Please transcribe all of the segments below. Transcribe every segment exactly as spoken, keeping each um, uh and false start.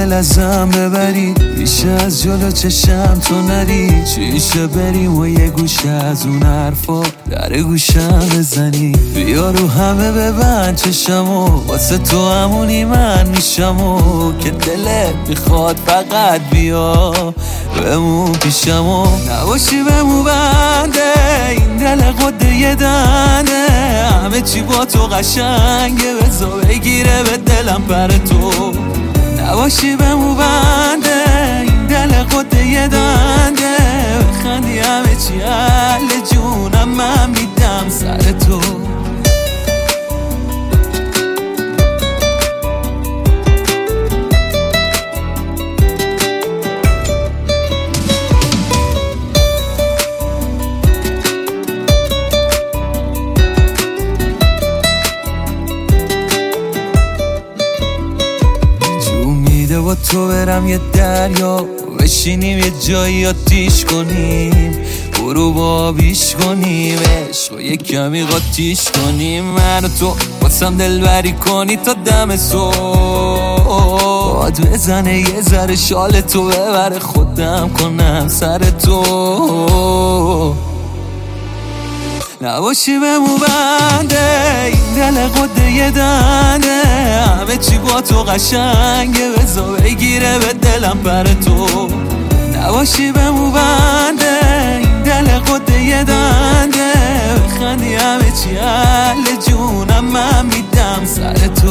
دل ازم ببری، میشه از جلو چشم تو نری، چیشه بریم و یه گوشه از اون حرفا در گوشم بزنی. بیا رو همه ببند چشمو، واسه تو همونی من میشمو، که دلت میخواد فقط بیا بمون پیشمو. نباشی بمون بنده این دل قده یه دنده، همه چی با تو قشنگه، بزا بگیره به دلم پر تو. نباشی بمون بنده این دل قده یه دنده، بخندی همه چی حل جونم، من میدم سر تو. با تو برم یه دریا، بشینیم یه جایی آتیش کنیم، برو با آبیش کنیم، عشق یه کمی قاتیش کنیم، من و تو واسم دلبری کنی تا دم صبح، باد بزنه یه ذره شال تو ببره، خودم کنم سر تو. نباشی بمون بنده این دل قده یه دنده، همه چی با تو قشنگه، بزا بگیره به دلم پر تو. نباشی بمون بنده این دل قده یه دنده، بخندی همه چی حل جونم، من میدم سر تو.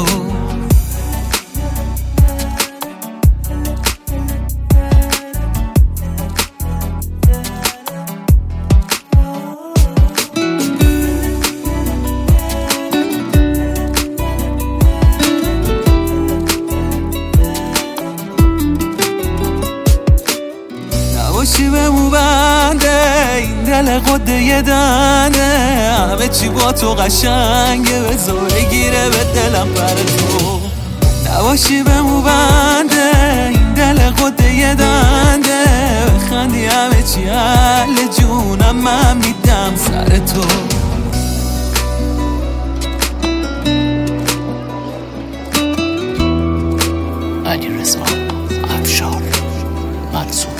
نباشی بمون بنده این دل قده یه دنده، همه چی با تو قشنگه، بزا بگیره به دلم پر تو. نباشی بمون بنده این دل قده یه دنده، بخندی همه چی حل جونم، من میدم سر تو. علیرضا افشار منصور.